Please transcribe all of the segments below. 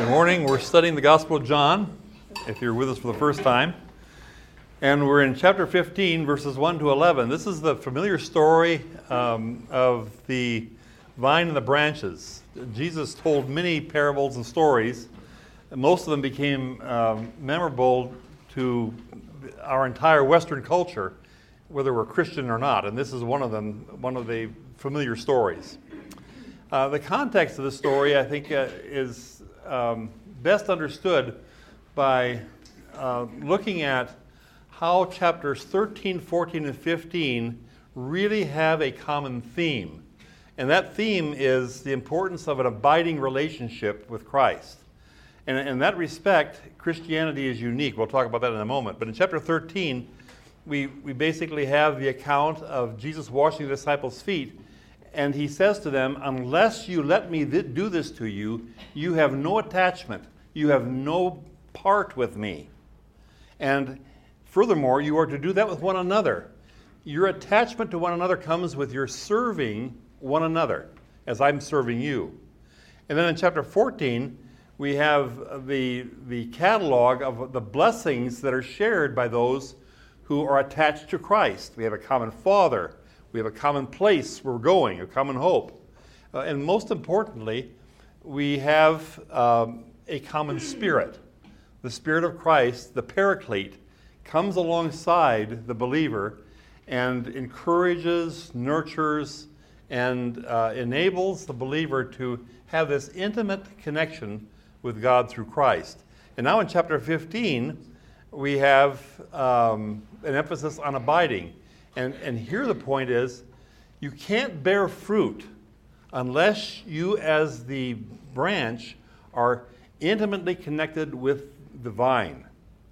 morning. We're studying the Gospel of John, if you're with us for the first time. And we're in chapter 15, verses 1 to 11. This is the familiar story of the vine and the branches. Jesus told many parables and stories. And most of them became memorable to our entire Western culture, whether we're Christian or not. And this is one of them, one of the familiar stories. The context of the story, I think, is best understood by looking at how chapters 13, 14, and 15 really have a common theme. And that theme is the importance of an abiding relationship with Christ. And in that respect, Christianity is unique. We'll talk about that in a moment. But in chapter 13, we basically have the account of Jesus washing the disciples' feet. And he says to them, unless you let me do this to you, you have no attachment. You have no part with me. And furthermore, you are to do that with one another. Your attachment to one another comes with your serving one another, as I'm serving you. And then in chapter 14, we have the catalog of the blessings that are shared by those who are attached to Christ. We have a common Father. We have a common place we're going, a common hope. And most importantly, we have a common Spirit. The Spirit of Christ, the Paraclete, comes alongside the believer and encourages, nurtures, and enables the believer to have this intimate connection with God through Christ. And now in chapter 15, we have an emphasis on abiding. And here the point is, you can't bear fruit unless you as the branch are intimately connected with the vine.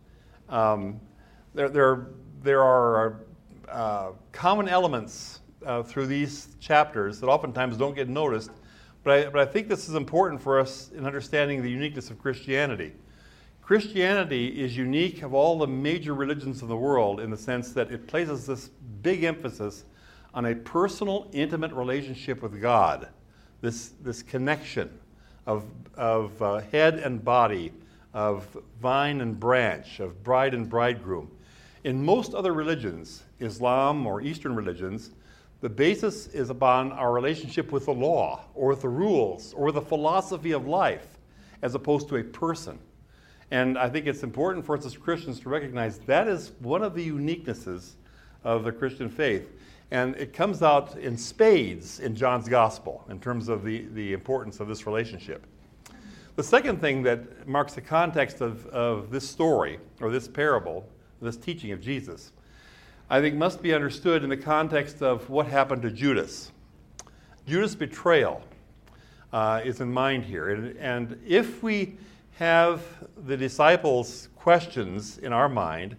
There are common elements through these chapters that oftentimes don't get noticed, but I think this is important for us in understanding the uniqueness of Christianity. Christianity is unique of all the major religions of the world in the sense that it places this big emphasis on a personal, intimate relationship with God, this connection of head and body, of vine and branch, of bride and bridegroom. In most other religions, Islam or Eastern religions, the basis is upon our relationship with the law or with the rules or the philosophy of life as opposed to a person. And I think it's important for us as Christians to recognize that is one of the uniquenesses of the Christian faith. And it comes out in spades in John's Gospel in terms of the importance of this relationship. The second thing that marks the context of this story, or this parable, this teaching of Jesus, I think must be understood in the context of what happened to Judas. Judas' betrayal is in mind here. And if we have the disciples' questions in our mind,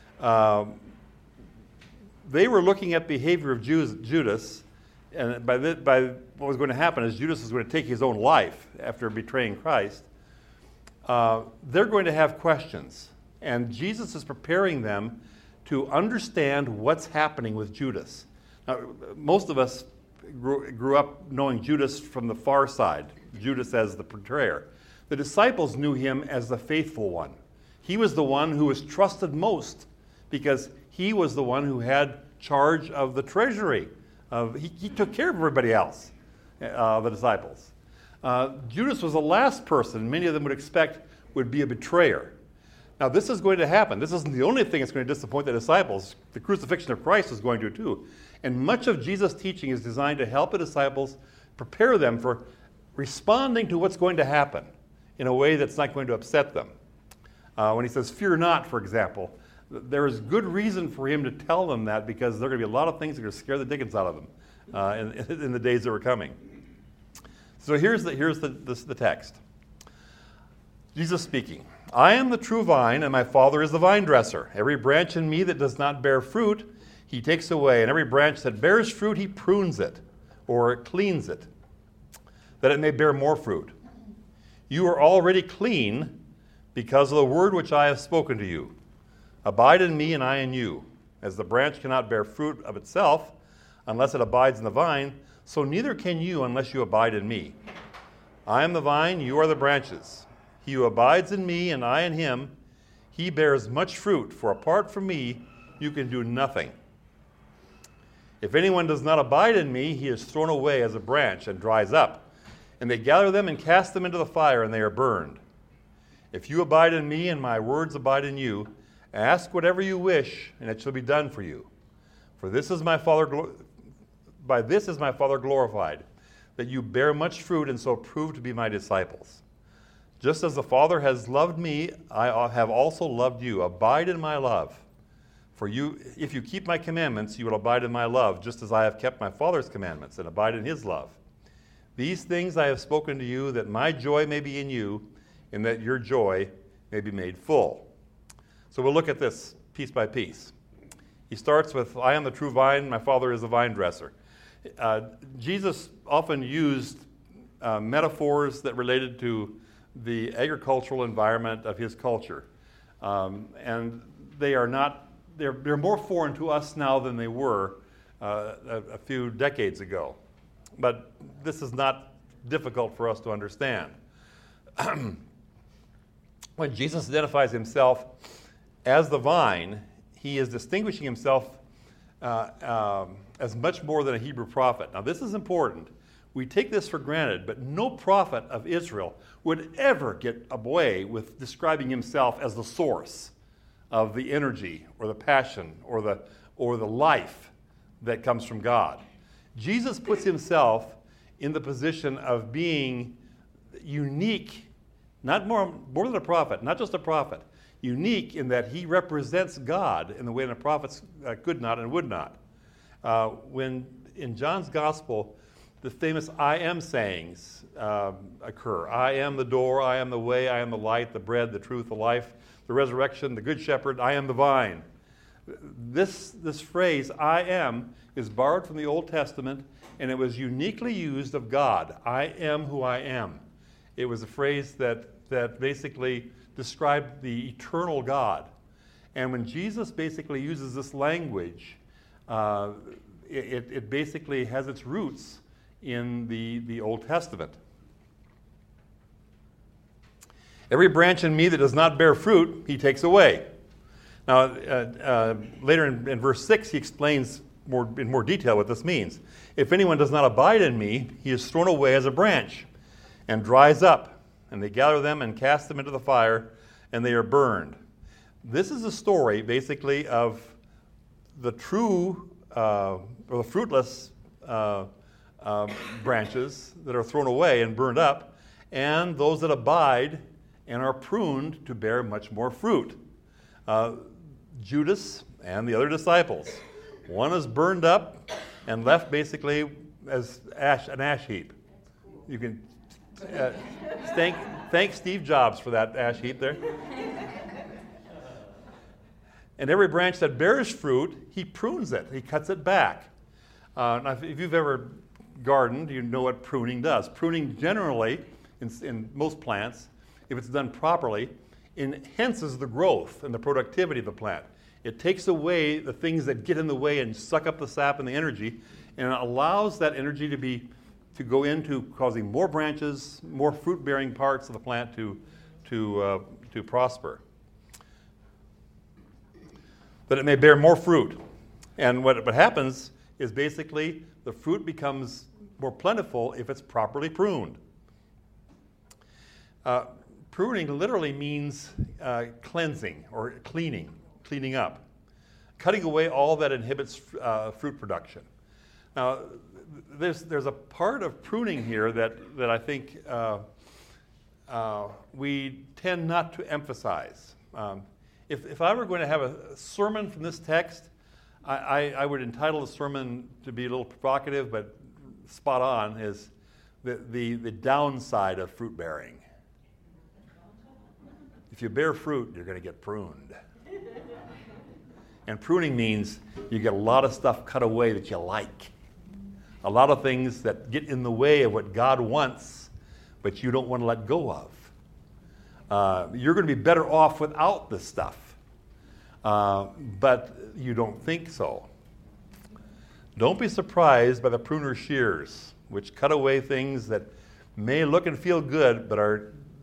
they were looking at the behavior of Judas, and by what was going to happen is Judas was going to take his own life after betraying Christ. They're going to have questions, and Jesus is preparing them to understand what's happening with Judas. Now, most of us grew up knowing Judas from the far side, Judas as the betrayer. The disciples knew him as the faithful one. He was the one who was trusted most because he was the one who had charge of the treasury. He took care of everybody else, the disciples. Judas was the last person many of them would expect would be a betrayer. Now, this is going to happen. This isn't the only thing that's going to disappoint the disciples. The crucifixion of Christ is going to too. And much of Jesus' teaching is designed to help the disciples prepare them for responding to what's going to happen in a way that's not going to upset them. When he says, fear not, for example, there is good reason for him to tell them that because there are going to be a lot of things that are going to scare the dickens out of them in the days that are coming. So here's the text. Jesus speaking, I am the true vine, and my Father is the vine dresser. Every branch in me that does not bear fruit, he takes away, and every branch that bears fruit, he prunes it, or cleans it, that it may bear more fruit. You are already clean because of the word which I have spoken to you. Abide in me and I in you. As the branch cannot bear fruit of itself unless it abides in the vine, so neither can you unless you abide in me. I am the vine, you are the branches. He who abides in me and I in him, he bears much fruit, for apart from me you can do nothing. If anyone does not abide in me, he is thrown away as a branch and dries up, and they gather them and cast them into the fire, and they are burned. If you abide in me and my words abide in you, ask whatever you wish, and it shall be done for you. For this is my Father, by this is my Father glorified, that you bear much fruit and so prove to be my disciples. Just as the Father has loved me, I have also loved you. Abide in my love. For you, if you keep my commandments, you will abide in my love, just as I have kept my Father's commandments and abide in his love. These things I have spoken to you, that my joy may be in you, and that your joy may be made full. So we'll look at this piece by piece. He starts with, I am the true vine, my Father is the vine dresser. Jesus often used metaphors that related to the agricultural environment of his culture. And they are not, they're more foreign to us now than they were a few decades ago. But this is not difficult for us to understand. When Jesus identifies himself as the vine, he is distinguishing himself as much more than a Hebrew prophet. Now, this is important. We take this for granted, but no prophet of Israel would ever get away with describing himself as the source of the energy or the passion or the life that comes from God. Jesus puts himself in the position of being unique, not more than a prophet, not just a prophet, unique in that he represents God in the way that prophets could not and would not. When in John's Gospel, the famous I am sayings occur. I am the door, I am the way, I am the light, the bread, the truth, the life, the resurrection, the good shepherd, I am the vine. This phrase, I am, is borrowed from the Old Testament, and it was uniquely used of God. I am who I am. It was a phrase that basically described the eternal God. And when Jesus basically uses this language, it basically has its roots in the Old Testament. Every branch in me that does not bear fruit, he takes away. Now, later in verse 6, he explains in more detail what this means. If anyone does not abide in me, he is thrown away as a branch and dries up, and they gather them and cast them into the fire, and they are burned. This is a story, basically, of the true or the fruitless branches that are thrown away and burned up, and those that abide and are pruned to bear much more fruit. Judas and the other disciples. One is burned up and left basically as an ash heap. You can thank Steve Jobs for that ash heap there. And every branch that bears fruit, he prunes it. He cuts it back. Now, if you've ever gardened, you know what pruning does. Pruning generally, in most plants, if it's done properly, enhances the growth and the productivity of the plant. It takes away the things that get in the way and suck up the sap and the energy, and it allows that energy to go into causing more branches, more fruit-bearing parts of the plant to prosper, that it may bear more fruit. And what happens is basically the fruit becomes more plentiful if it's properly pruned. Pruning literally means cleansing or cleaning up, cutting away all that inhibits fruit production. Now, there's a part of pruning here that I think we tend not to emphasize. If I were going to have a sermon from this text, I would entitle the sermon to be a little provocative, but spot on, is the downside of fruit bearing. If you bear fruit, you're going to get pruned. And pruning means you get a lot of stuff cut away that you like. A lot of things that get in the way of what God wants, but you don't want to let go of. You're going to be better off without this stuff. But you don't think so. Don't be surprised by the pruner's shears, which cut away things that may look and feel good, but are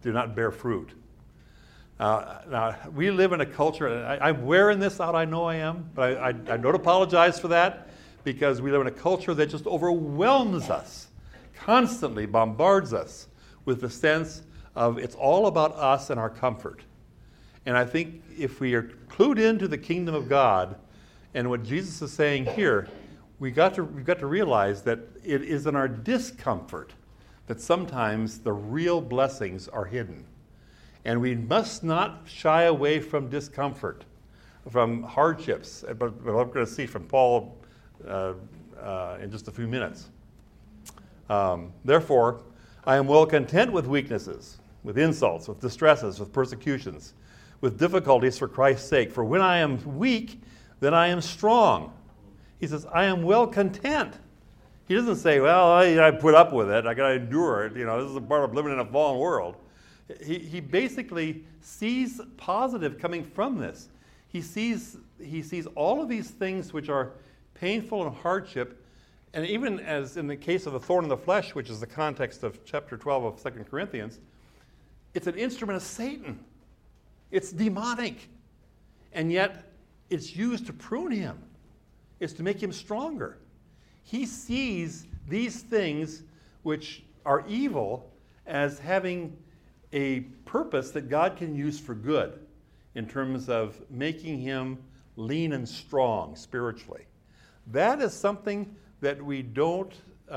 do not bear fruit. Now, we live in a culture, and I'm wearing this out, I know I am, but I don't apologize for that, because we live in a culture that just overwhelms us, constantly bombards us with the sense of it's all about us and our comfort. And I think if we are clued into the kingdom of God and what Jesus is saying here, we've got to realize that it is in our discomfort that sometimes the real blessings are hidden. And we must not shy away from discomfort, from hardships. But I'm going to see from Paul in just a few minutes. Therefore, I am well content with weaknesses, with insults, with distresses, with persecutions, with difficulties for Christ's sake. For when I am weak, then I am strong. He says, I am well content. He doesn't say, well, I put up with it. I got to endure it. This is a part of living in a fallen world. He basically sees positive coming from this. He sees all of these things which are painful and hardship, and even as in the case of the thorn in the flesh, which is the context of chapter 12 of 2 Corinthians, it's an instrument of Satan. It's demonic. And yet, it's used to prune him. It's to make him stronger. He sees these things which are evil as having a purpose that God can use for good in terms of making him lean and strong spiritually. That is something that we don't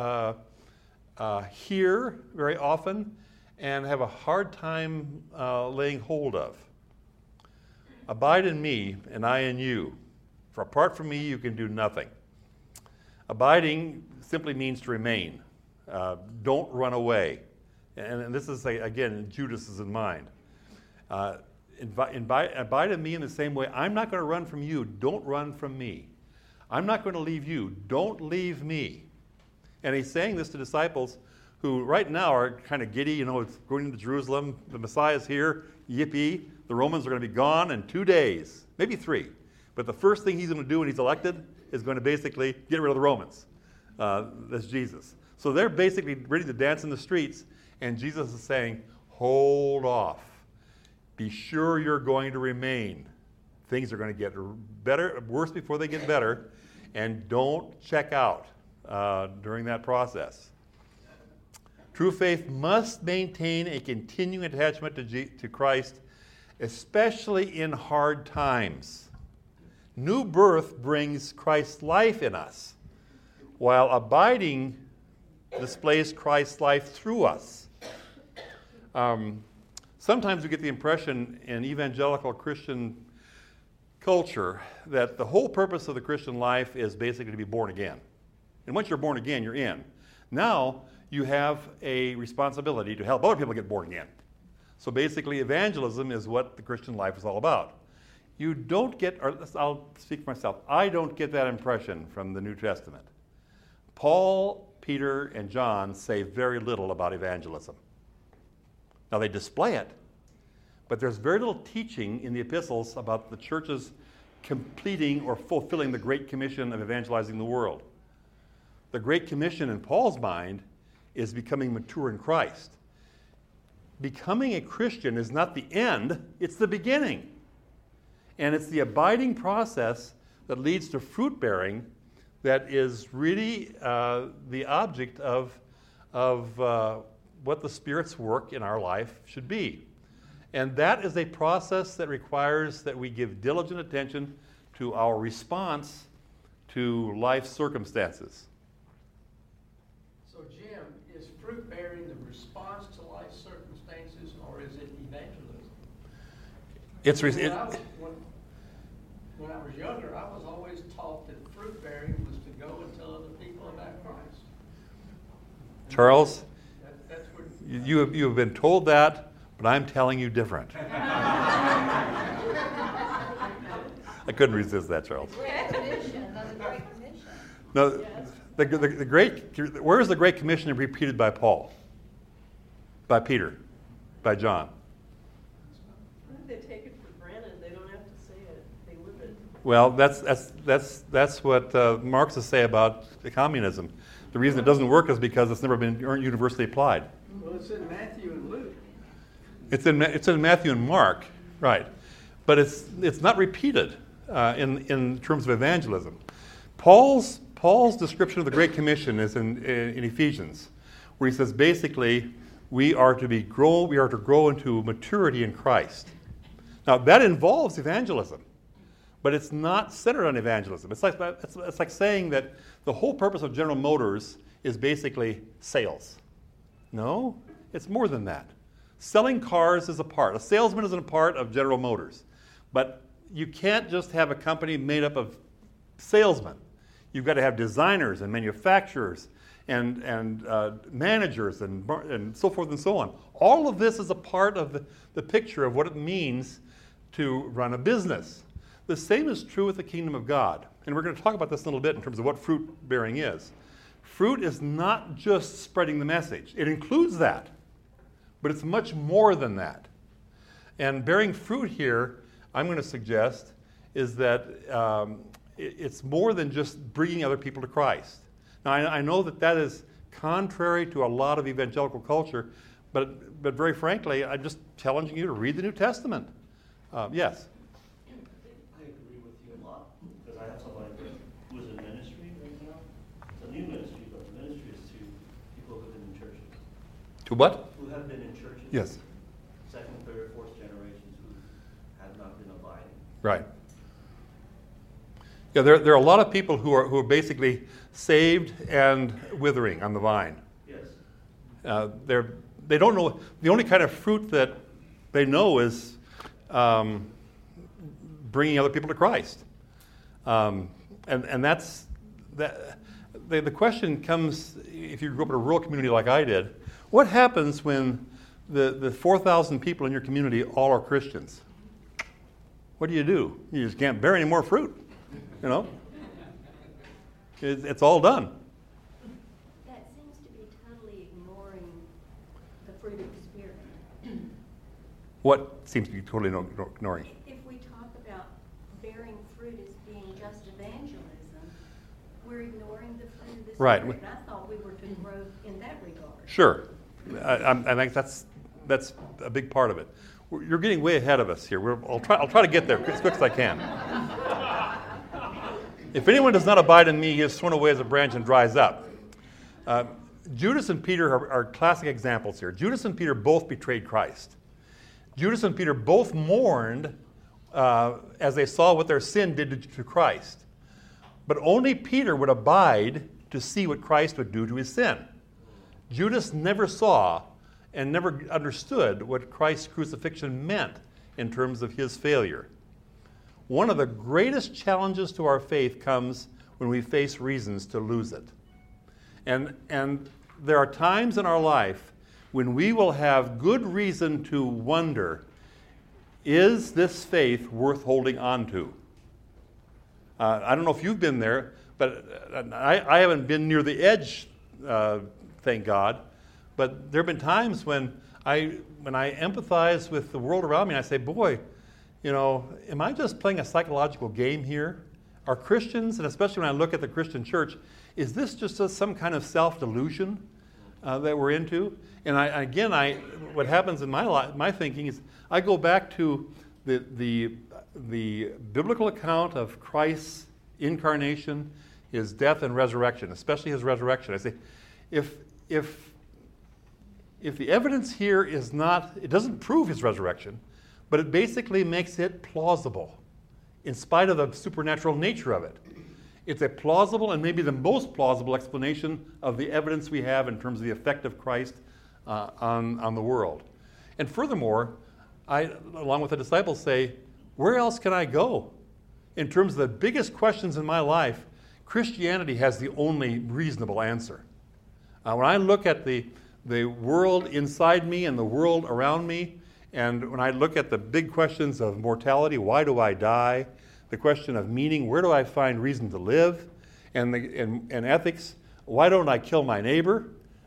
hear very often and have a hard time laying hold of. Abide in me, and I in you. For apart from me, you can do nothing. Abiding simply means to remain. Don't run away. And this is, again, Judas is in mind. Abide in me in the same way. I'm not going to run from you. Don't run from me. I'm not going to leave you. Don't leave me. And he's saying this to disciples who right now are kind of giddy. It's going into Jerusalem. The Messiah's here. Yippee. The Romans are going to be gone in 2 days, maybe 3. But the first thing he's going to do when he's elected is going to basically get rid of the Romans. That's Jesus. So they're basically ready to dance in the streets, and Jesus is saying, hold off. Be sure you're going to remain. Things are going to get worse before they get better, and don't check out during that process. True faith must maintain a continuing attachment to Christ, especially in hard times. New birth brings Christ's life in us, while abiding displays Christ's life through us. Sometimes we get the impression in evangelical Christian culture that the whole purpose of the Christian life is basically to be born again. And once you're born again, you're in. Now you have a responsibility to help other people get born again. So basically, evangelism is what the Christian life is all about. You don't get, or I'll speak for myself, I don't get that impression from the New Testament. Paul, Peter, and John say very little about evangelism. Now, they display it, but there's very little teaching in the epistles about the churches completing or fulfilling the Great Commission of evangelizing the world. The Great Commission in Paul's mind is becoming mature in Christ. Becoming a Christian is not the end, it's the beginning. And it's the abiding process that leads to fruit bearing that is really the object of what the Spirit's work in our life should be. And that is a process that requires that we give diligent attention to our response to life circumstances. So, Jim, is fruit bearing the response to life circumstances, or is it evangelism? When I was younger, I was always taught that fruit bearing was to go and tell other people about Christ. Charles, that's where you have been told that, but I'm telling you different. I couldn't resist that, Charles. Great Commission, that's a Great Commission. No, where is the Great Commission repeated by Paul? By Peter? By John? They take it for granted. They don't have to say it. They live it. Well, that's what Marxists say about communism. The reason it doesn't work is because it's never been universally applied. Well, it's in Matthew and Luke. It's in Matthew and Mark, right? But it's not repeated in terms of evangelism. Paul's description of the Great Commission is in Ephesians, where he says basically we are to grow into maturity in Christ. Now that involves evangelism, but it's not centered on evangelism. It's like saying that the whole purpose of General Motors is basically sales. No, it's more than that. Selling cars is a part. A salesman is a part of General Motors. But you can't just have a company made up of salesmen. You've got to have designers and manufacturers and managers and so forth and so on. All of this is a part of the picture of what it means to run a business. The same is true with the kingdom of God. And we're going to talk about this in a little bit in terms of what fruit bearing is. Fruit is not just spreading the message. It includes that. But it's much more than that. And bearing fruit here, I'm going to suggest, is that it's more than just bringing other people to Christ. Now, I know that is contrary to a lot of evangelical culture, but very frankly, I'm just challenging you to read the New Testament. Yes? I agree with you a lot, because I have somebody who is in ministry right now. It's a new ministry, but the ministry is to people who have been in churches. To what? Who have been in churches. Yes. Second, third, fourth generations who have not been abiding. Right. Yeah, there are a lot of people who are basically saved and withering on the vine. Yes. They don't know. The only kind of fruit that they know is bringing other people to Christ. And that's that. The question comes, if you grew up in a rural community like I did, what happens when the 4,000 people in your community all are Christians? What do? You just can't bear any more fruit, you know? It's all done. That seems to be totally ignoring the fruit of the Spirit. What seems to be totally ignoring? If we talk about bearing fruit as being just evangelism, we're ignoring the fruit of the Spirit. Right. And I thought we were to grow in that regard. Sure. I think that's a big part of it. You're getting way ahead of us here. I'll try to get there as quick as I can. If anyone does not abide in me, he is thrown away as a branch and dries up. Judas and Peter are classic examples here. Judas and Peter both betrayed Christ. Judas and Peter both mourned as they saw what their sin did to Christ. But only Peter would abide to see what Christ would do to his sin. Judas never saw and never understood what Christ's crucifixion meant in terms of his failure. One of the greatest challenges to our faith comes when we face reasons to lose it. And there are times in our life when we will have good reason to wonder, is this faith worth holding on to? I don't know if you've been there, but I haven't been near the edge, thank God. But there have been times when I empathize with the world around me, and I say, boy, you know, am I just playing a psychological game here? Are Christians, and especially when I look at the Christian church, is this just some kind of self-delusion that we're into? And what happens in my thinking is I go back to the biblical account of Christ's incarnation, his death and resurrection, especially his resurrection. I say, if the evidence here is not, it doesn't prove his resurrection, but it basically makes it plausible, in spite of the supernatural nature of it. It's a plausible and maybe the most plausible explanation of the evidence we have in terms of the effect of Christ on the world. And furthermore, I, along with the disciples, say, where else can I go? In terms of the biggest questions in my life, Christianity has the only reasonable answer. When I look at the world inside me and the world around me, and when I look at the big questions of mortality, why do I die? The question of meaning, where do I find reason to live? And ethics, why don't I kill my neighbor?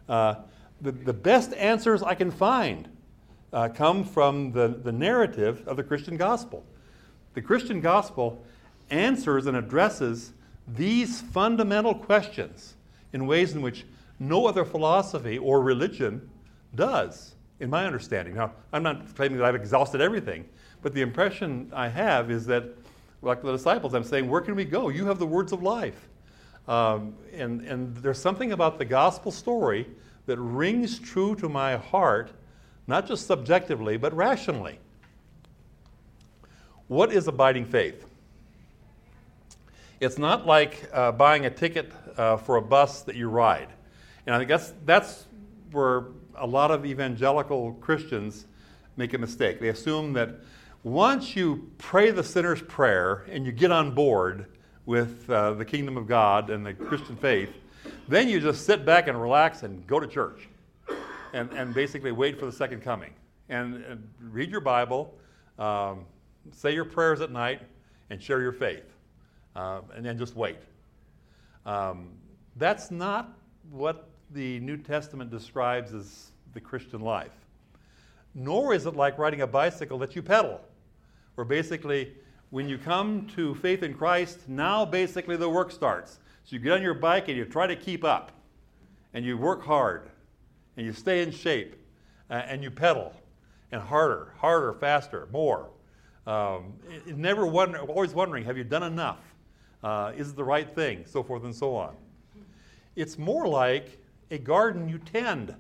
The best answers I can find come from the narrative of the Christian gospel. The Christian gospel answers and addresses these fundamental questions in ways in which no other philosophy or religion does. in my understanding. Now, I'm not claiming that I've exhausted everything, but the impression I have is that, like the disciples, I'm saying, where can we go? You have the words of life. And there's something about the gospel story that rings true to my heart, not just subjectively, but rationally. What is abiding faith? It's not like buying a ticket for a bus that you ride. And I think that's where a lot of evangelical Christians make a mistake. They assume that once you pray the sinner's prayer and you get on board with the kingdom of God and the Christian faith, then you just sit back and relax and go to church and basically wait for the second coming. And read your Bible, say your prayers at night, and share your faith. And then just wait. That's not what the New Testament describes as the Christian life. Nor is it like riding a bicycle that you pedal, where basically when you come to faith in Christ, now basically the work starts. So you get on your bike and you try to keep up, and you work hard, and you stay in shape, and you pedal, and harder, faster, more. Always wondering, have you done enough? Is it the right thing? So forth and so on. It's more like a garden you tend.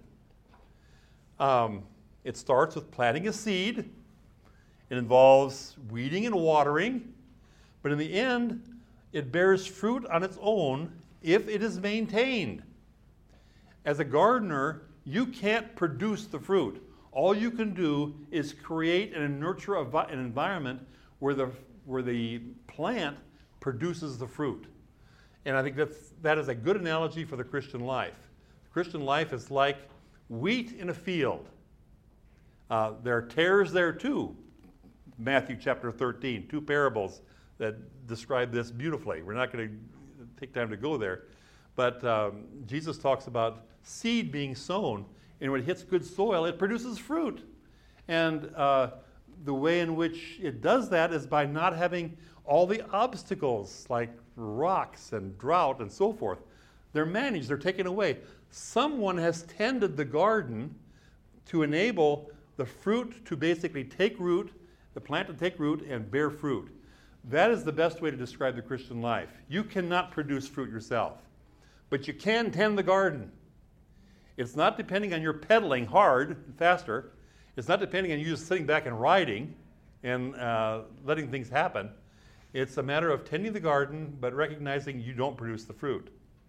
It starts with planting a seed. It involves weeding and watering. But in the end, it bears fruit on its own if it is maintained. As a gardener, you can't produce the fruit. All you can do is create and nurture an environment where the plant produces the fruit. And I think that is a good analogy for the Christian life. The Christian life is like wheat in a field. There are tares there too. Matthew chapter 13, 2 parables that describe this beautifully. We're not going to take time to go there. But Jesus talks about seed being sown, and when it hits good soil, it produces fruit. And the way in which it does that is by not having all the obstacles like rocks and drought and so forth. They're managed, they're taken away. Someone has tended the garden to enable the fruit to basically take root, the plant to take root and bear fruit. That is the best way to describe the Christian life. You cannot produce fruit yourself, but you can tend the garden. It's not depending on your pedaling hard and faster. It's not depending on you just sitting back and riding and letting things happen. It's a matter of tending the garden, but recognizing you don't produce the fruit.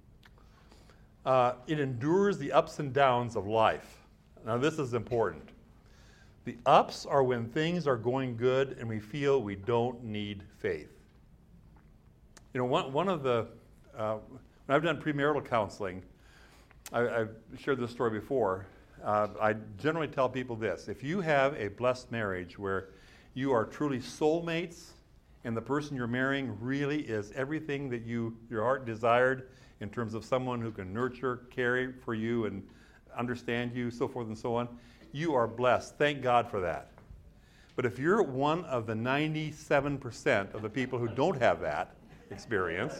It endures the ups and downs of life. Now, this is important. The ups are when things are going good and we feel we don't need faith. You know, one of the, when I've done premarital counseling, I've shared this story before. I generally tell people this: if you have a blessed marriage where you are truly soulmates and the person you're marrying really is everything that your heart desired in terms of someone who can nurture, care for you, and understand you, so forth and so on, you are blessed. Thank God for that. But if you're one of the 97% of the people who don't have that experience,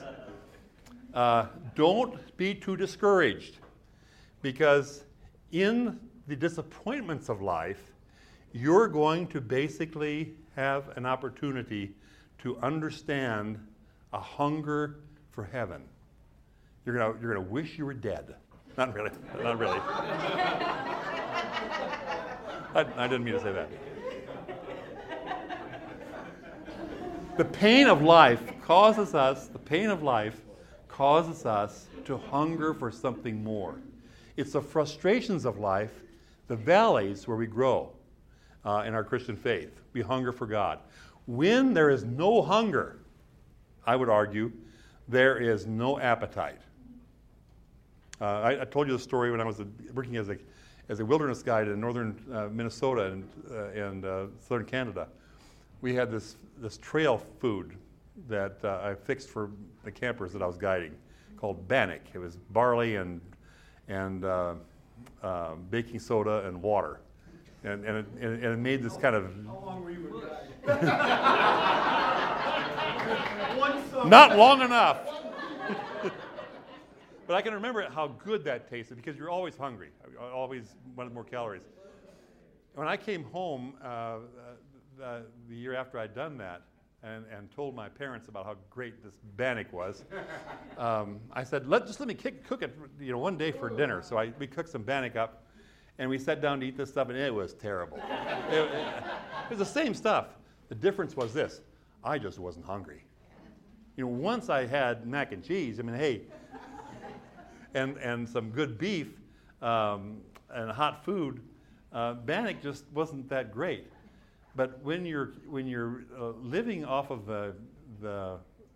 don't be too discouraged, because in the disappointments of life, you're going to basically have an opportunity to understand a hunger for heaven. You're gonna wish you were dead. Not really. Not really. I didn't mean to say that. The pain of life causes us to hunger for something more. It's the frustrations of life, the valleys where we grow in our Christian faith. We hunger for God. When there is no hunger, I would argue, there is no appetite. I told you the story when I was working as a wilderness guide in northern Minnesota and southern Canada. We had this trail food that I fixed for the campers that I was guiding, called bannock. It was barley and baking soda and water, and it made this kind of. How long were you a guide? Not long enough. But I can remember how good that tasted because you're always hungry. I always wanted more calories. when I came home the year after I'd done that and told my parents about how great this bannock was, I said, let me cook it one day for dinner. So we cooked some bannock up, and we sat down to eat this stuff, and it was terrible. It was the same stuff. The difference was this: I just wasn't hungry. Once I had mac and cheese, hey, and some good beef and hot food, bannock just wasn't that great. But when you're living off of the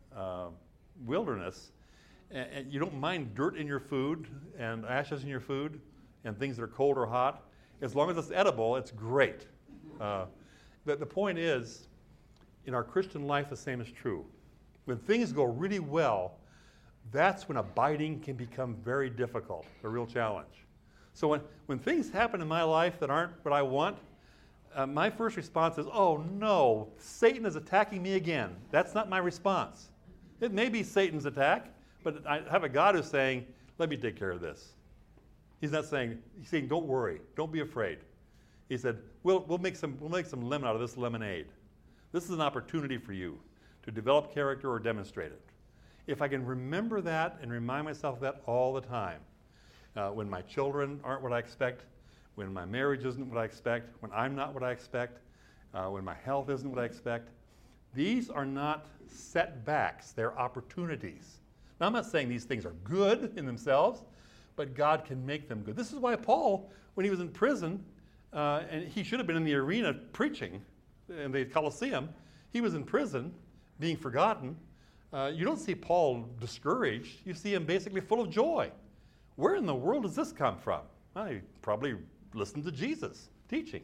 wilderness, and you don't mind dirt in your food and ashes in your food and things that are cold or hot, as long as it's edible, it's great. The point is, in our Christian life, the same is true. When things go really well, that's when abiding can become very difficult, a real challenge. So when things happen in my life that aren't what I want, my first response is, oh no, Satan is attacking me again. That's not my response. It may be Satan's attack, but I have a God who's saying, let me take care of this. He's saying, don't worry, don't be afraid. He said, we'll make some lemon out of this lemonade. This is an opportunity for you to develop character or demonstrate it. If I can remember that and remind myself of that all the time, when my children aren't what I expect, when my marriage isn't what I expect, when I'm not what I expect, when my health isn't what I expect, these are not setbacks, they're opportunities. Now, I'm not saying these things are good in themselves, but God can make them good. This is why Paul, when he was in prison, and he should have been in the arena preaching in the Colosseum, he was in prison being forgotten. You don't see Paul discouraged. You see him basically full of joy. Where in the world does this come from? Well, he probably listened to Jesus teaching.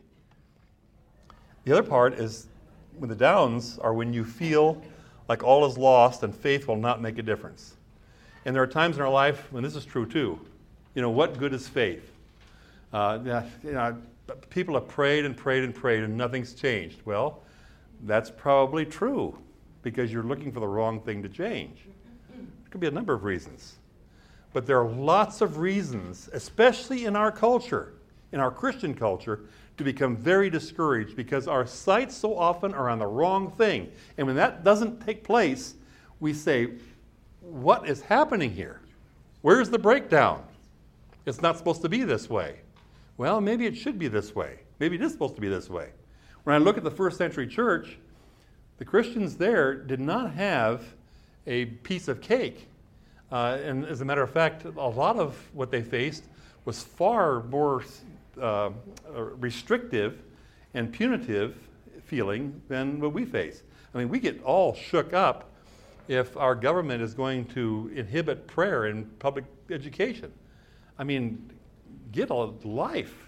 The other part is when the downs are when you feel like all is lost and faith will not make a difference. And there are times in our life when this is true too. What good is faith? People have prayed and prayed and prayed and nothing's changed. Well, that's probably true because you're looking for the wrong thing to change. It could be a number of reasons. But there are lots of reasons, especially in our culture, in our Christian culture, to become very discouraged because our sights so often are on the wrong thing. And when that doesn't take place, we say, what is happening here? Where's the breakdown? It's not supposed to be this way. Well, maybe it should be this way. Maybe it is supposed to be this way. When I look at the first century church, the Christians there did not have a piece of cake. And as a matter of fact, a lot of what they faced was far more restrictive and punitive feeling than what we face. We get all shook up if our government is going to inhibit prayer in public education. Get a life.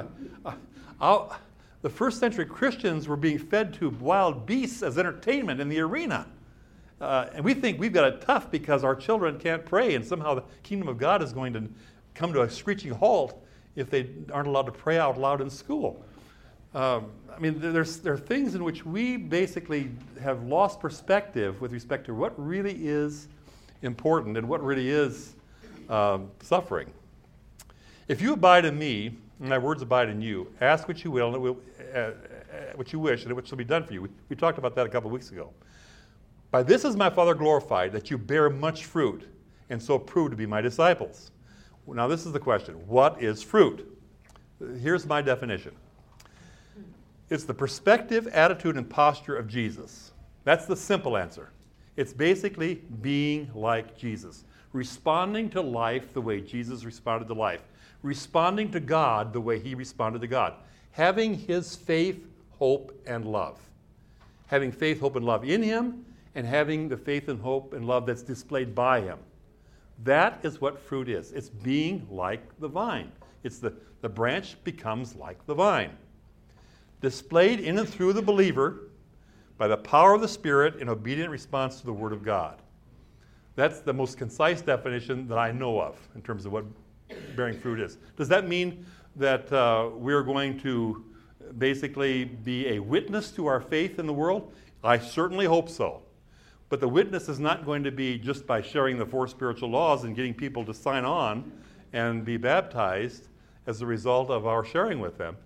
The first century Christians were being fed to wild beasts as entertainment in the arena. And we think we've got it tough because our children can't pray, and somehow the kingdom of God is going to come to a screeching halt if they aren't allowed to pray out loud in school. There are things in which we basically have lost perspective with respect to what really is important and what really is suffering. If you abide in me, and my words abide in you, ask what you will, and it will, what you wish, and it shall be done for you. We talked about that a couple of weeks ago. By this is my Father glorified, that you bear much fruit, and so prove to be my disciples. Now this is the question. What is fruit? Here's my definition. It's the perspective, attitude, and posture of Jesus. That's the simple answer. It's basically being like Jesus. Responding to life the way Jesus responded to life. Responding to God the way he responded to God. Having his faith, hope, and love. Having faith, hope, and love in him, and having the faith and hope and love that's displayed by him. That is what fruit is. It's being like the vine. It's the branch becomes like the vine. Displayed in and through the believer by the power of the Spirit in obedient response to the Word of God. That's the most concise definition that I know of in terms of what bearing fruit is. Does that mean that we're going to basically be a witness to our faith in the world? I certainly hope so. But the witness is not going to be just by sharing the 4 spiritual laws and getting people to sign on and be baptized as a result of our sharing with them.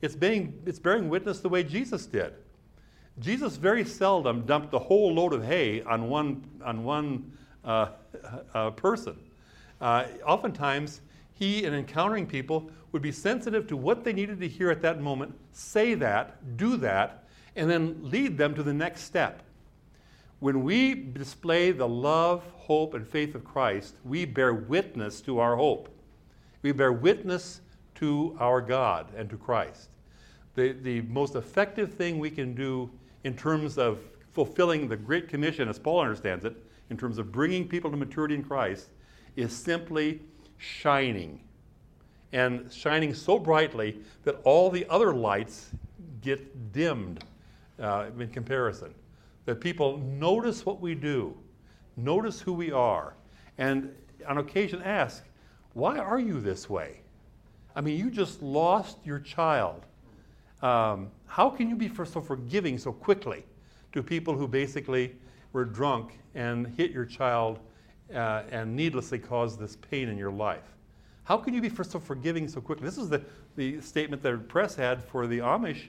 It's bearing witness the way Jesus did. Jesus very seldom dumped the whole load of hay on one person. Oftentimes, he, in encountering people, would be sensitive to what they needed to hear at that moment, say that, do that, and then lead them to the next step. When we display the love, hope, and faith of Christ, we bear witness to our hope. We bear witness to our God and to Christ. The most effective thing we can do in terms of fulfilling the Great Commission, as Paul understands it, in terms of bringing people to maturity in Christ, is simply shining. And shining so brightly that all the other lights get dimmed in comparison. That people notice what we do, notice who we are, and on occasion ask, why are you this way? I mean, you just lost your child. How can you be so forgiving so quickly to people who basically were drunk and hit your child and needlessly caused this pain in your life? How can you be so forgiving so quickly? This is the statement that the press had for the Amish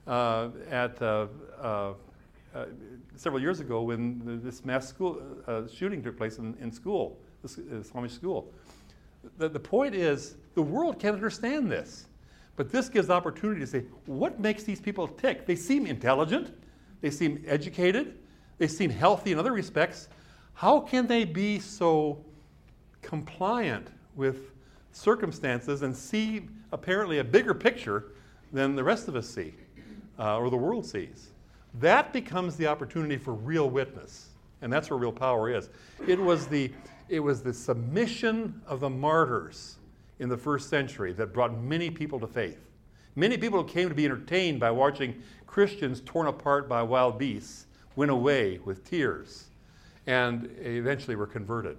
several years ago when this mass school shooting took place in school, this Amish school. The point is, the world can't understand this. But this gives opportunity to say, what makes these people tick? They seem intelligent. They seem educated. They seem healthy in other respects. How can they be so compliant with circumstances and see apparently a bigger picture than the rest of us see or the world sees? That becomes the opportunity for real witness. And that's where real power is. It was the submission of the martyrs in the first century that brought many people to faith. Many people came to be entertained by watching Christians torn apart by wild beasts went away with tears and eventually were converted.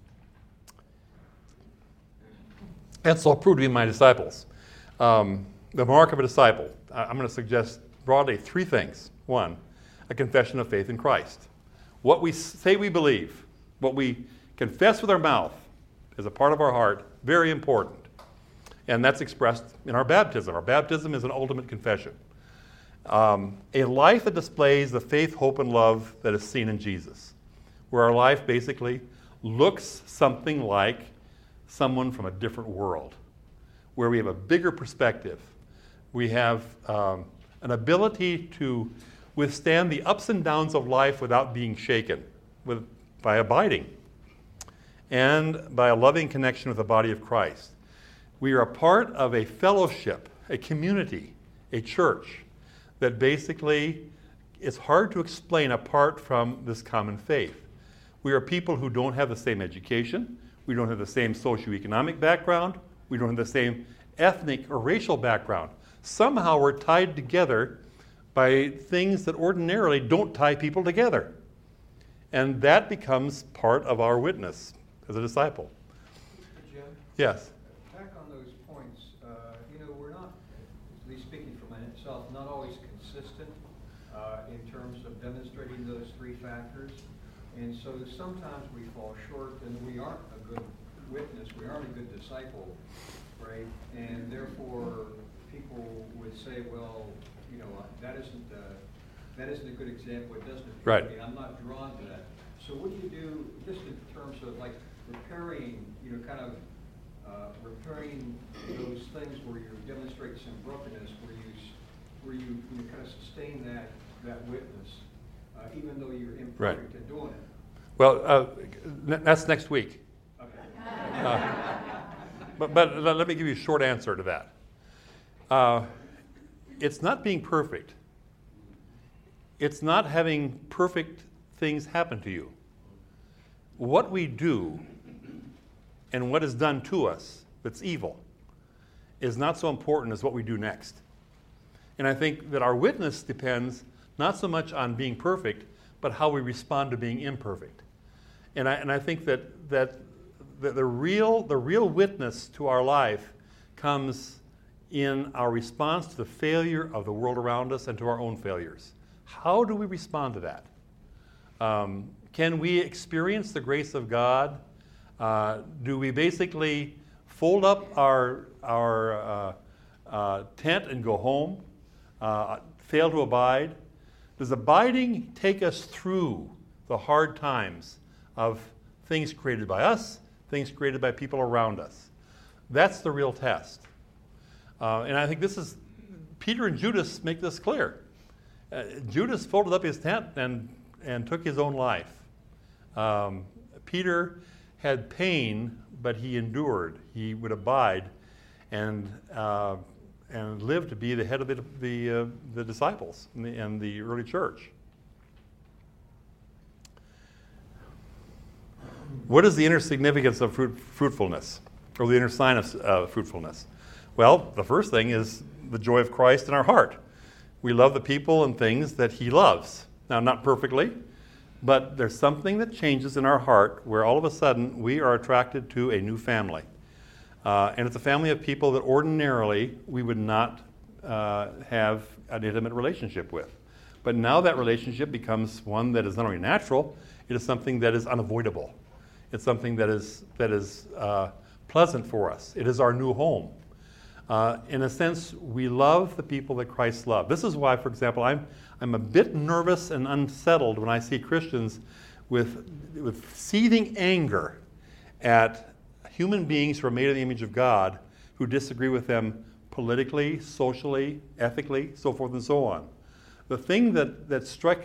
And so proved to be my disciples. The mark of a disciple. I'm going to suggest broadly three things. One, a confession of faith in Christ. What we say we believe, what we confess with our mouth as a part of our heart, very important. And that's expressed in our baptism. Our baptism is an ultimate confession. A life that displays the faith, hope, and love that is seen in Jesus, where our life basically looks something like someone from a different world, where we have a bigger perspective. We have an ability to withstand the ups and downs of life without being shaken, by abiding, and by a loving connection with the body of Christ. We are a part of a fellowship, a community, a church that basically is hard to explain apart from this common faith. We are people who don't have the same education, we don't have the same socioeconomic background, we don't have the same ethnic or racial background. Somehow we're tied together by things that ordinarily don't tie people together. And that becomes part of our witness as a disciple. Jim? Yes. Back on those points, we're not, at least speaking for myself, not always consistent in terms of demonstrating those three factors. And so sometimes we fall short and we aren't a good witness, we aren't a good disciple, right? And therefore, people would say, well, that isn't a good example, it doesn't appeal Right. to me, I'm not drawn to that. So what do you do, just in terms of like repairing, repairing those things where you demonstrate some brokenness, where you kind of sustain that witness, even though you're imperfect in doing it? Well, that's next week. Okay. But let me give you a short answer to that. It's not being perfect. It's not having perfect things happen to you. What we do and what is done to us that's evil is not so important as what we do next. And I think that our witness depends not so much on being perfect, but how we respond to being imperfect. And I think that the real witness to our life comes in our response to the failure of the world around us and to our own failures. How do we respond to that? Can we experience the grace of God? Do we basically fold up our tent and go home, fail to abide? Does abiding take us through the hard times of things created by us, things created by people around us? That's the real test. And I think Peter and Judas make this clear. Judas folded up his tent and took his own life. Peter had pain, but he endured. He would abide and live to be the head of the disciples and the early church. What is the inner significance of fruitfulness, or the inner sign of fruitfulness? Well, the first thing is the joy of Christ in our heart. We love the people and things that he loves. Now, not perfectly, but there's something that changes in our heart where all of a sudden we are attracted to a new family. And it's a family of people that ordinarily we would not have an intimate relationship with. But now that relationship becomes one that is not only natural, it is something that is unavoidable. It's something that is pleasant for us. It is our new home. In a sense, we love the people that Christ loved. This is why, for example, I'm a bit nervous and unsettled when I see Christians with seething anger at human beings who are made in the image of God who disagree with them politically, socially, ethically, so forth and so on. The thing that struck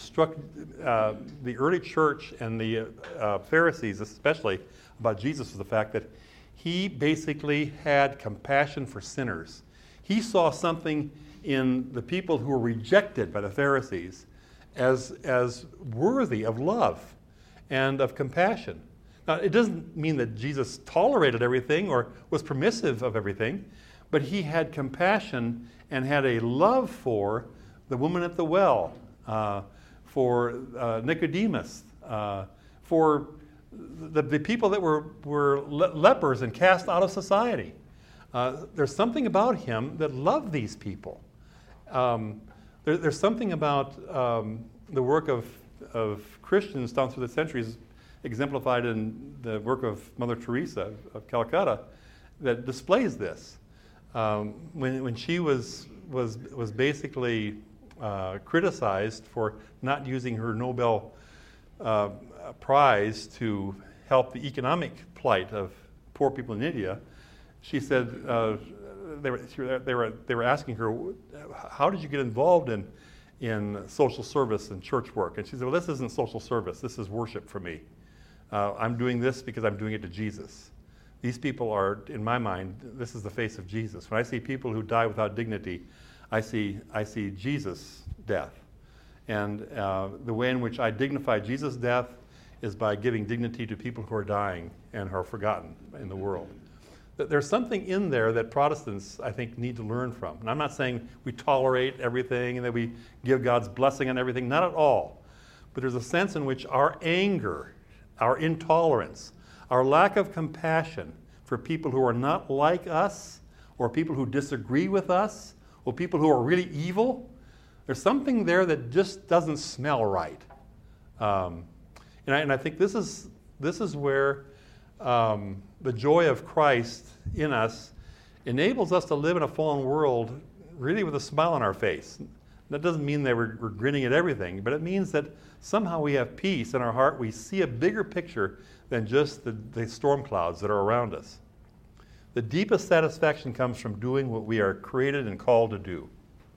the early church and the Pharisees especially about Jesus was the fact that he basically had compassion for sinners. He saw something in the people who were rejected by the Pharisees as worthy of love and of compassion. Now, it doesn't mean that Jesus tolerated everything or was permissive of everything, but he had compassion and had a love for the woman at the well, for Nicodemus, for the people that were lepers and cast out of society. There's something about him that loved these people. There's something about the work of Christians down through the centuries, exemplified in the work of Mother Teresa of Calcutta, that displays this. When she was basically criticized for not using her Nobel Prize to help the economic plight of poor people in India, she said they were asking her, how did you get involved in social service and church work? And she said, well, this isn't social service, this is worship for me. I'm doing this because I'm doing it to Jesus. These people are, in my mind, this is the face of Jesus. When I see people who die without dignity, I see Jesus' death. And the way in which I dignify Jesus' death is by giving dignity to people who are dying and who are forgotten in the world. There's something in there that Protestants, I think, need to learn from. And I'm not saying we tolerate everything and that we give God's blessing on everything, not at all. But there's a sense in which our anger, our intolerance, our lack of compassion for people who are not like us, or people who disagree with us, or people who are really evil, there's something there that just doesn't smell right. And I think this is where the joy of Christ in us enables us to live in a fallen world really with a smile on our face. That doesn't mean that we're grinning at everything, but it means that somehow we have peace in our heart. We see a bigger picture than just the storm clouds that are around us. The deepest satisfaction comes from doing what we are created and called to do.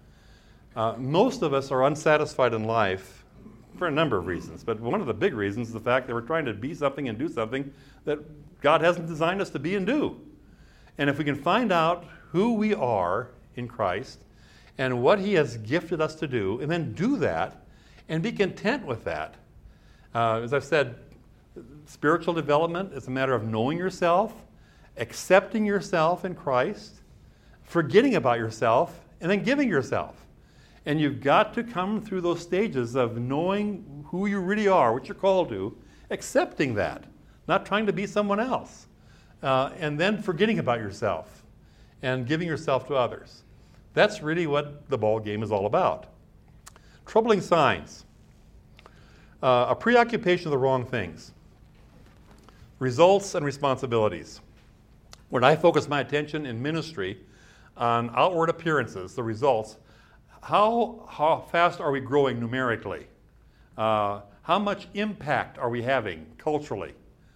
Most of us are unsatisfied in life for a number of reasons, but one of the big reasons is the fact that we're trying to be something and do something that God hasn't designed us to be and do. And if we can find out who we are in Christ and what he has gifted us to do, and then do that and be content with that. As I've said, spiritual development is a matter of knowing yourself, accepting yourself in Christ, forgetting about yourself, and then giving yourself. And you've got to come through those stages of knowing who you really are, what you're called to, accepting that, not trying to be someone else, and then forgetting about yourself and giving yourself to others. That's really what the ball game is all about. Troubling signs. A preoccupation of the wrong things. Results and responsibilities. When I focus my attention in ministry on outward appearances, the results, how fast are we growing numerically? How much impact are we having culturally?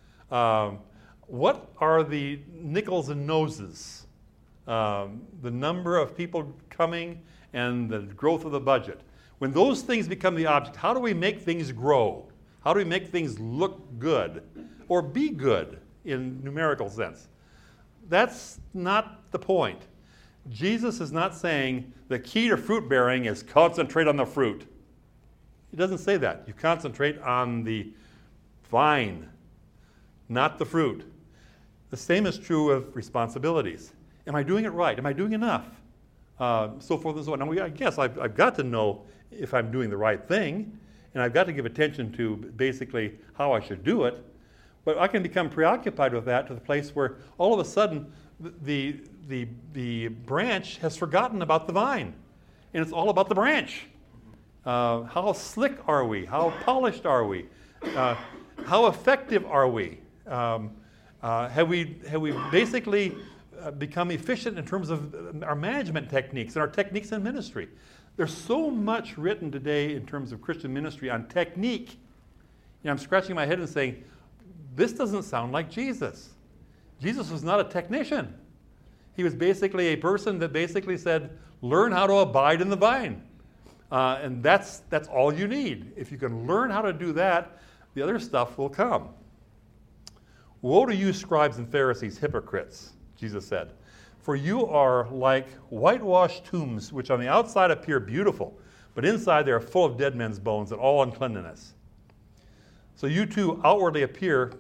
What are the nickels and noses? The number of people coming and the growth of the budget. When those things become the object, how do we make things grow? How do we make things look good or be good in numerical sense? That's not the point. Jesus is not saying the key to fruit bearing is concentrate on the fruit. He doesn't say that. You concentrate on the vine, not the fruit. The same is true of responsibilities. Am I doing it right? Am I doing enough? So forth and so on. Now, I guess I've got to know if I'm doing the right thing, and I've got to give attention to basically how I should do it. But I can become preoccupied with that to the place where all of a sudden the branch has forgotten about the vine, and it's all about the branch. How slick are we? How polished are we? How effective are we? Have we basically become efficient in terms of our management techniques and our techniques in ministry? There's so much written today in terms of Christian ministry on technique. I'm scratching my head and saying, this doesn't sound like Jesus. Jesus was not a technician. He was basically a person that basically said, learn how to abide in the vine. And that's all you need. If you can learn how to do that, the other stuff will come. Woe to you, scribes and Pharisees, hypocrites, Jesus said. For you are like whitewashed tombs, which on the outside appear beautiful, but inside they are full of dead men's bones and all uncleanness. So you too outwardly appear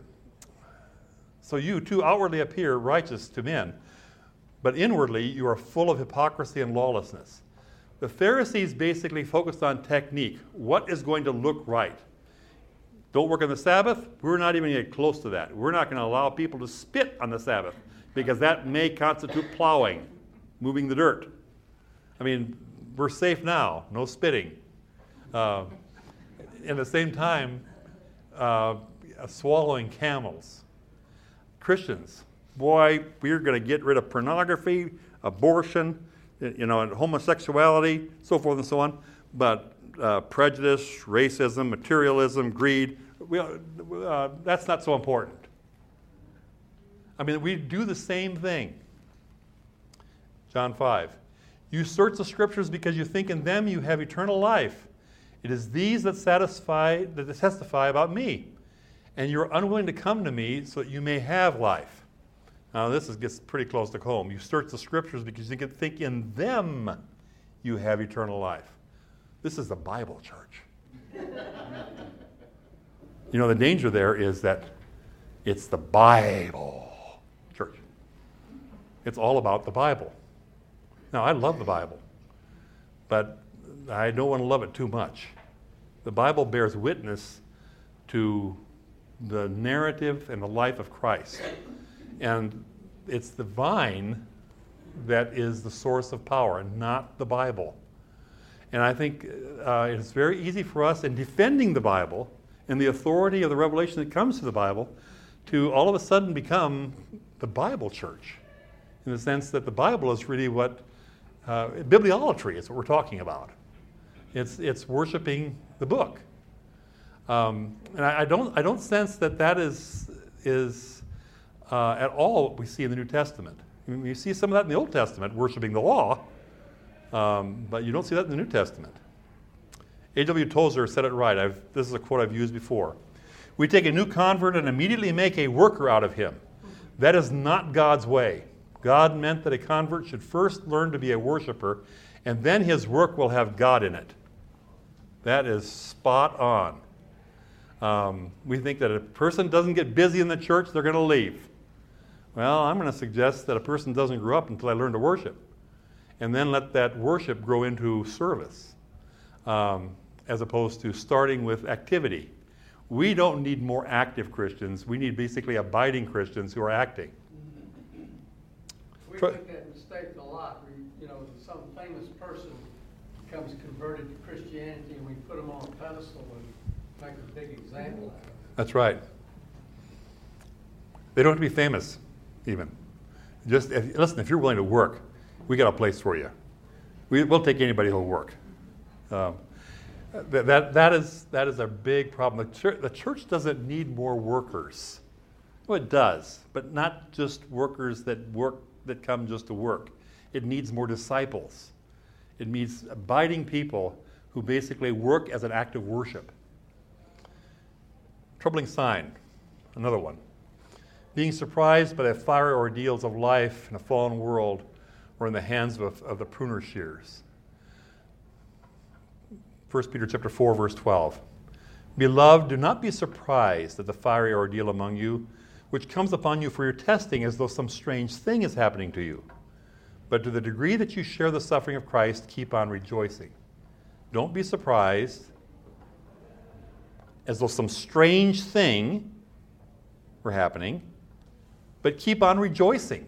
righteous to men, but inwardly you are full of hypocrisy and lawlessness. The Pharisees basically focused on technique. What is going to look right? Don't work on the Sabbath? We're not even going to get close to that. We're not going to allow people to spit on the Sabbath because that may constitute plowing, moving the dirt. I mean, we're safe now, no spitting. At the same time, swallowing camels. Christians, boy, we're going to get rid of pornography, abortion, and homosexuality, so forth and so on. But prejudice, racism, materialism, greed, that's not so important. I mean, we do the same thing. John 5. You search the scriptures because you think in them you have eternal life. It is these that testify about me. And you're unwilling to come to me so that you may have life. Now, gets pretty close to home. You search the scriptures because you think in them you have eternal life. This is the Bible, church. The danger there is that it's the Bible, church. It's all about the Bible. Now, I love the Bible, but I don't want to love it too much. The Bible bears witness to the narrative and the life of Christ. And it's the vine that is the source of power, not the Bible. And I think it's very easy for us in defending the Bible and the authority of the revelation that comes to the Bible to all of a sudden become the Bible church, in the sense that the Bible is really what bibliolatry is what we're talking about. It's worshiping the book, and I don't sense that is at all what we see in the New Testament. I mean, you see some of that in the Old Testament, worshiping the law, but you don't see that in the New Testament. A.W. Tozer said it right. This is a quote I've used before. We take a new convert and immediately make a worker out of him. That is not God's way. God meant that a convert should first learn to be a worshiper, and then his work will have God in it. That is spot on. We think that if a person doesn't get busy in the church, they're going to leave. Well, I'm going to suggest that a person doesn't grow up until they learn to worship, and then let that worship grow into service, as opposed to starting with activity. We don't need more active Christians. We need basically abiding Christians who are acting. We make that mistake a lot. Some famous person becomes converted to Christianity, and we put them on a pedestal and make a big example out of it. That's right. They don't have to be famous, even. Listen, if you're willing to work we got a place for you. We'll take anybody who'll work. That is a big problem. The church doesn't need more workers. Well, it does, but not just workers that come just to work. It needs more disciples. It needs abiding people who basically work as an act of worship. Troubling sign, another one. Being surprised by the fiery ordeals of life in a fallen world or in the hands of the pruner shears. 1 Peter chapter 4, verse 12. Beloved, do not be surprised at the fiery ordeal among you, which comes upon you for your testing as though some strange thing is happening to you. But to the degree that you share the suffering of Christ, keep on rejoicing. Don't be surprised as though some strange thing were happening, but keep on rejoicing.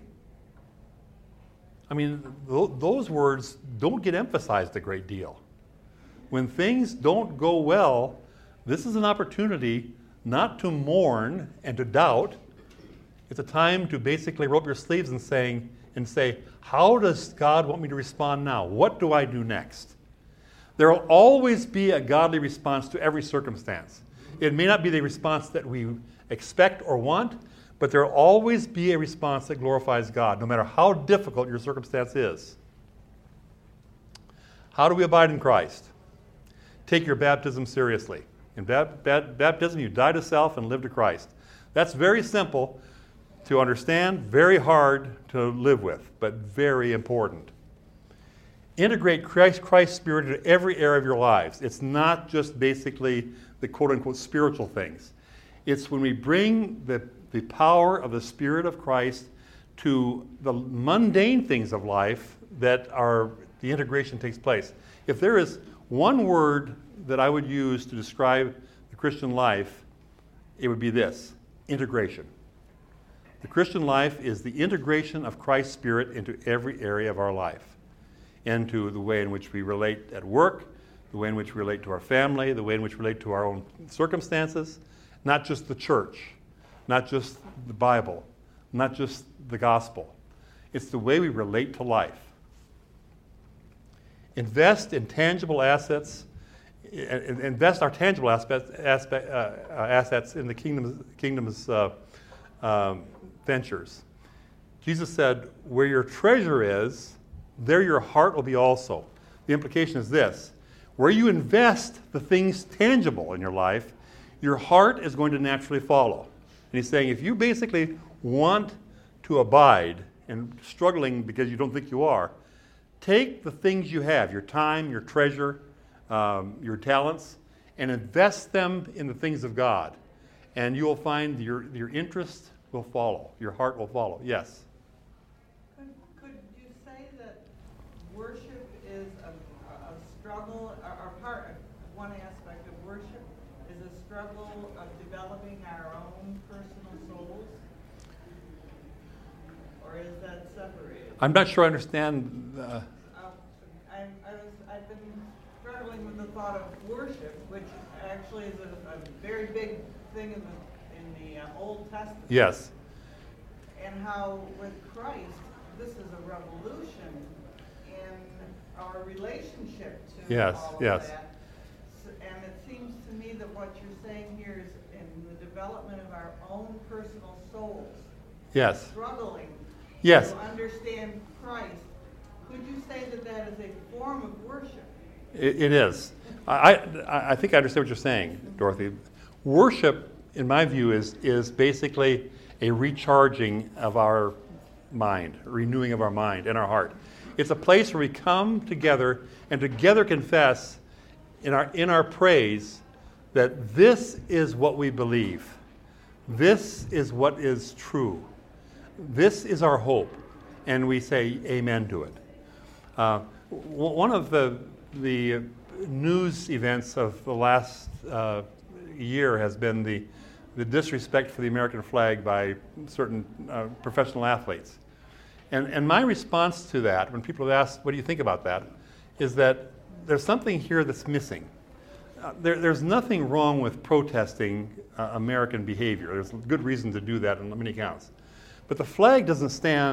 I mean, those words don't get emphasized a great deal. When things don't go well, this is an opportunity not to mourn and to doubt. It's a time to basically roll up your sleeves and say, how does God want me to respond now? What do I do next? There will always be a godly response to every circumstance. It may not be the response that we expect or want, but there will always be a response that glorifies God, no matter how difficult your circumstance is. How do we abide in Christ? Take your baptism seriously. In baptism, you die to self and live to Christ. That's very simple to understand, very hard to live with, but very important. Integrate Christ's Spirit into every area of your lives. It's not just basically the quote-unquote spiritual things. It's when we bring the power of the Spirit of Christ to the mundane things of life that the integration takes place. If there is one word that I would use to describe the Christian life, it would be this: integration. The Christian life is the integration of Christ's Spirit into every area of our life, into the way in which we relate at work, the way in which we relate to our family, the way in which we relate to our own circumstances, not just the church, not just the Bible, not just the gospel. It's the way we relate to life. Invest in tangible assets. Invest our tangible assets in the kingdom's ventures. Jesus said, where your treasure is, there your heart will be also. The implication is this: where you invest the things tangible in your life, your heart is going to naturally follow. And he's saying, if you basically want to abide and struggling because you don't think you are, take the things you have, your time, your treasure, your talents, and invest them in the things of God. And you will find your interest will follow, your heart will follow. Yes? Could you say that worship is a struggle, or part, one aspect of worship is a struggle of developing our own personal souls? Or is that separated? I'm not sure I understand. I've been struggling with the thought of worship, which actually is a very big thing in the Old Testament. Yes. And how with Christ, this is a revolution in our relationship to all of that. And it seems to me that what you're saying here is in the development of our own personal souls. Yes. Struggling Yes. to understand Christ. Could you say that that is a form of worship? It is. I think I understand what you're saying, Dorothy. Worship, in my view, is basically a recharging of our mind, a renewing of our mind and our heart. It's a place where we come together and together confess in our praise that this is what we believe. This is what is true. This is our hope. And we say amen to it. One of the news events of the last year has been the disrespect for the American flag by certain professional athletes. And my response to that, when people have asked, what do you think about that, is that there's something here that's missing. There's nothing wrong with protesting American behavior. There's good reason to do that on many counts. But the flag doesn't stand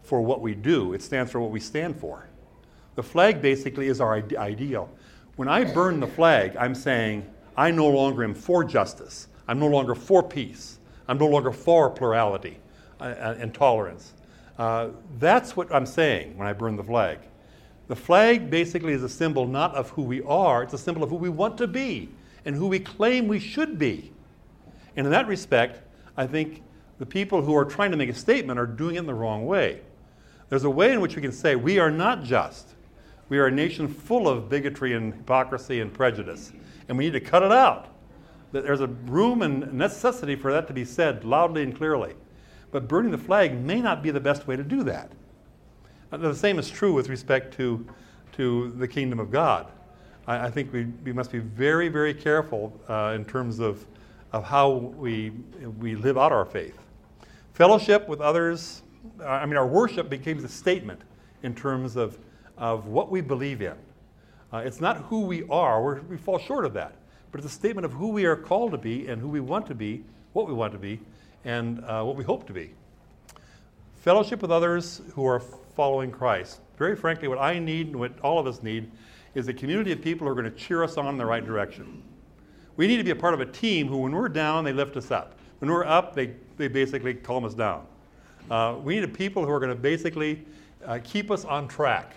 for what we do. It stands for what we stand for. The flag basically is our ideal. When I burn the flag, I'm saying I no longer am for justice. I'm no longer for peace. I'm no longer for plurality and tolerance. That's what I'm saying when I burn the flag. The flag basically is a symbol not of who we are, it's a symbol of who we want to be and who we claim we should be. And in that respect, I think the people who are trying to make a statement are doing it in the wrong way. There's a way in which we can say we are not just. We are a nation full of bigotry and hypocrisy and prejudice, and we need to cut it out. There's a room and necessity for that to be said loudly and clearly. But burning the flag may not be the best way to do that. The same is true with respect to the kingdom of God. I think we must be very, very careful in terms of how we live out our faith. Fellowship with others, our worship becomes a statement in terms of what we believe in. It's not who we are, we fall short of that, but it's a statement of who we are called to be and who we want to be, what we want to be, and what we hope to be. Fellowship with others who are following Christ. Very frankly, what I need and what all of us need is a community of people who are going to cheer us on in the right direction. We need to be a part of a team who, when we're down, they lift us up. When we're up, they basically calm us down. We need people who are going to basically keep us on track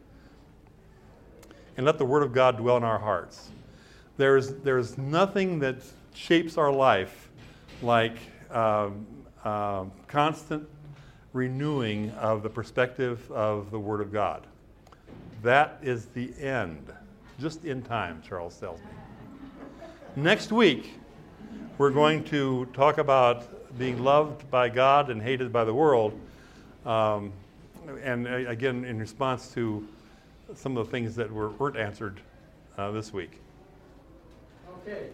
and let the Word of God dwell in our hearts. There's nothing that shapes our life like constant renewing of the perspective of the Word of God. That is the end, just in time, Charles tells me. Next week, we're going to talk about being loved by God and hated by the world, and again, in response to some of the things that weren't answered this week. Okay.